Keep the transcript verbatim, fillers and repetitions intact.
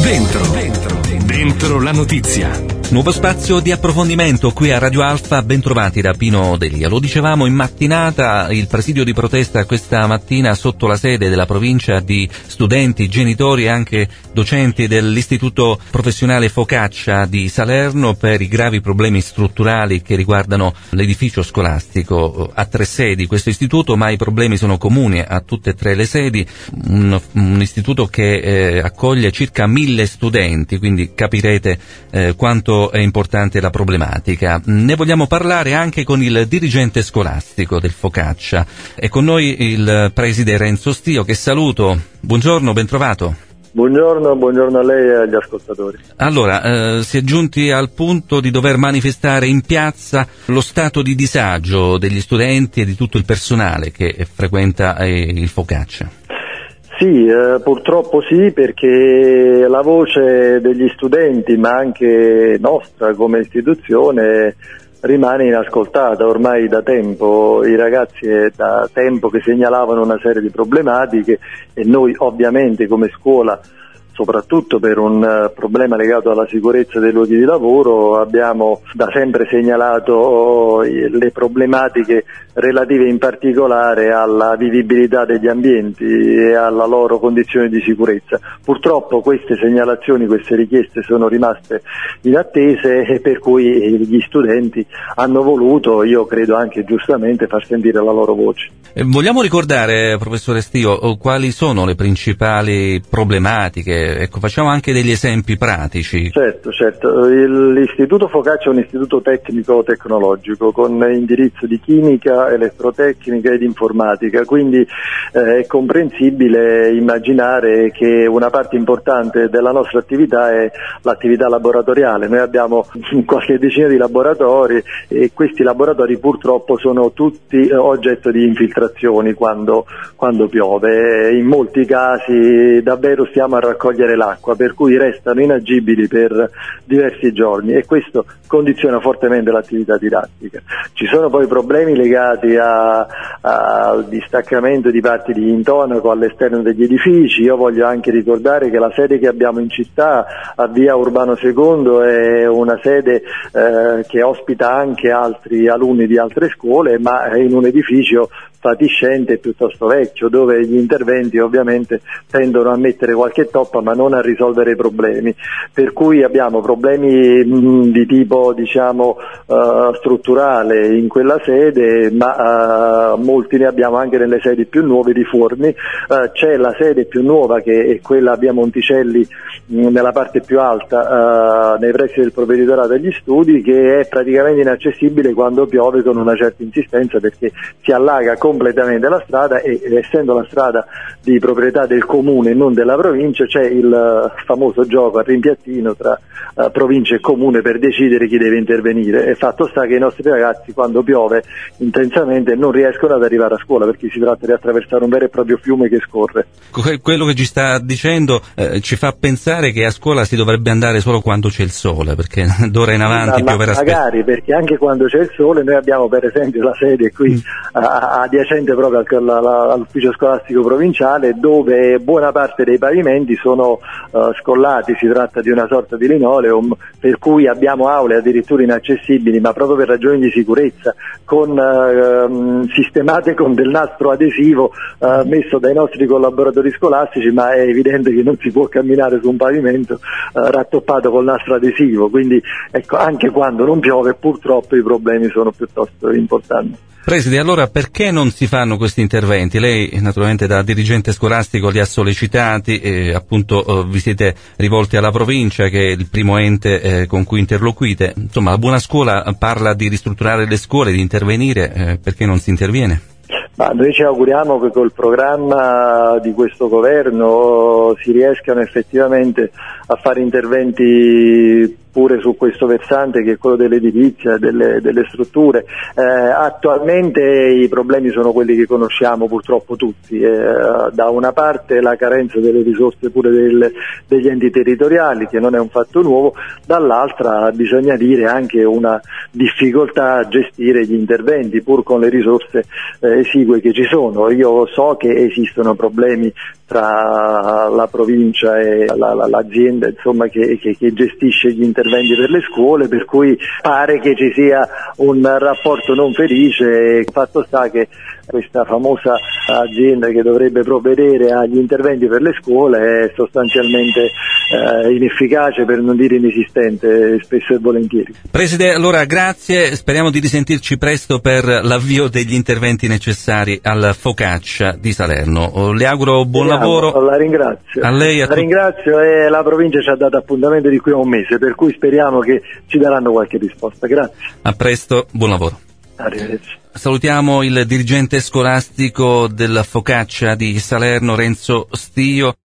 Dentro, dentro, dentro la notizia. Nuovo spazio di approfondimento qui a Radio Alfa, bentrovati da Pino Delia. Lo dicevamo in mattinata, il presidio di protesta questa mattina sotto la sede della provincia di studenti, genitori e anche docenti dell'Istituto Professionale Focaccia di Salerno per i gravi problemi strutturali che riguardano l'edificio scolastico. Ha tre sedi questo istituto, ma i problemi sono comuni a tutte e tre le sedi, un, un istituto che eh, accoglie circa mille studenti, quindi capirete eh, quanto è importante la problematica. Ne vogliamo parlare anche con il dirigente scolastico del Focaccia. È con noi il preside Renzo Stio, che saluto. Buongiorno, ben trovato. Buongiorno, buongiorno a lei e agli ascoltatori. Allora, eh, si è giunti al punto di dover manifestare in piazza lo stato di disagio degli studenti e di tutto il personale che frequenta eh, il Focaccia. Sì, eh, purtroppo sì, perché la voce degli studenti, ma anche nostra come istituzione, rimane inascoltata ormai da tempo. I ragazzi è da tempo che segnalavano una serie di problematiche e noi ovviamente come scuola, soprattutto per un uh, problema legato alla sicurezza dei luoghi di lavoro, abbiamo da sempre segnalato oh, le problematiche relative in particolare alla vivibilità degli ambienti e alla loro condizione di sicurezza. Purtroppo queste segnalazioni, queste richieste sono rimaste inattese e per cui gli studenti hanno voluto, io credo anche giustamente, far sentire la loro voce. Eh, vogliamo ricordare, professore Stio, quali sono le principali problematiche? Ecco, facciamo anche degli esempi pratici. Certo, certo. Il, l'istituto Focaccia è un istituto tecnico-tecnologico con indirizzo di chimica, elettrotecnica ed informatica, quindi eh, è comprensibile immaginare che una parte importante della nostra attività è l'attività laboratoriale. Noi abbiamo qualche decina di laboratori e questi laboratori purtroppo sono tutti oggetto di infiltrazioni quando, quando piove. In molti casi davvero stiamo a raccogliere l'acqua, per cui restano inagibili per diversi giorni e questo condiziona fortemente l'attività didattica. Ci sono poi problemi legati a, a, al distaccamento di parti di intonaco all'esterno degli edifici. Io voglio anche ricordare che la sede che abbiamo in città a via Urbano secondo è una sede eh, che ospita anche altri alunni di altre scuole, ma è in un edificio fatiscente e piuttosto vecchio, dove gli interventi ovviamente tendono a mettere qualche toppa ma non a risolvere i problemi, per cui abbiamo problemi mh, di tipo diciamo uh, strutturale in quella sede, ma uh, molti ne abbiamo anche nelle sedi più nuove di Forni. Uh, c'è la sede più nuova che è quella a via Monticelli, mh, nella parte più alta, uh, nei pressi del provveditorato degli studi, che è praticamente inaccessibile quando piove con una certa insistenza, perché si allaga completamente la strada e essendo la strada di proprietà del comune e non della provincia c'è il uh, famoso gioco a rimpiattino tra uh, provincia e comune per decidere chi deve intervenire, e fatto sta che i nostri ragazzi quando piove intensamente non riescono ad arrivare a scuola perché si tratta di attraversare un vero e proprio fiume che scorre. Quello che ci sta dicendo eh, ci fa pensare che a scuola si dovrebbe andare solo quando c'è il sole, perché d'ora in avanti ma, pioverà spesso. Magari, perché anche quando c'è il sole noi abbiamo per esempio la sede qui mm. a, adiacente proprio al, la, la, all'ufficio scolastico provinciale, dove buona parte dei pavimenti sono uh, scollati, si tratta di una sorta di linoleum, per cui abbiamo aule addirittura inaccessibili, ma proprio per ragioni di sicurezza, con uh, sistemate con del nastro adesivo uh, messo dai nostri collaboratori scolastici, ma è evidente che non si può camminare su un pavimento uh, rattoppato col nastro adesivo, quindi ecco, anche quando non piove purtroppo i problemi sono piuttosto importanti. Preside, allora perché non si fanno questi interventi? Lei naturalmente da dirigente scolastico li ha sollecitati e appunto eh, vi siete rivolti alla provincia, che è il primo ente eh, con cui interloquite. Insomma, la buona scuola parla di ristrutturare le scuole, di intervenire, eh, perché non si interviene? Ma noi ci auguriamo che col programma di questo governo si riescano effettivamente a fare interventi pure su questo versante che è quello dell'edilizia, delle, delle strutture. Eh, attualmente i problemi sono quelli che conosciamo purtroppo tutti, eh, da una parte la carenza delle risorse pure del, degli enti territoriali, che non è un fatto nuovo, dall'altra bisogna dire anche una difficoltà a gestire gli interventi pur con le risorse eh, esigue che ci sono. Io so che esistono problemi tra la provincia e la, la, l'azienda insomma, che, che, che gestisce gli interventi per le scuole, per cui pare che ci sia un rapporto non felice. Fatto sta che questa famosa azienda che dovrebbe provvedere agli interventi per le scuole è sostanzialmente eh, inefficace, per non dire inesistente, spesso e volentieri. Preside, allora grazie, speriamo di risentirci presto per l'avvio degli interventi necessari al Focaccia di Salerno. Le auguro buon Speriamo, lavoro. La ringrazio. A lei, a la tu- ringrazio e la provincia ci ha dato appuntamento di qui a un mese, per cui speriamo che ci daranno qualche risposta. Grazie. A presto, buon lavoro. Arrivederci. Salutiamo il dirigente scolastico della Focaccia di Salerno, Renzo Stio.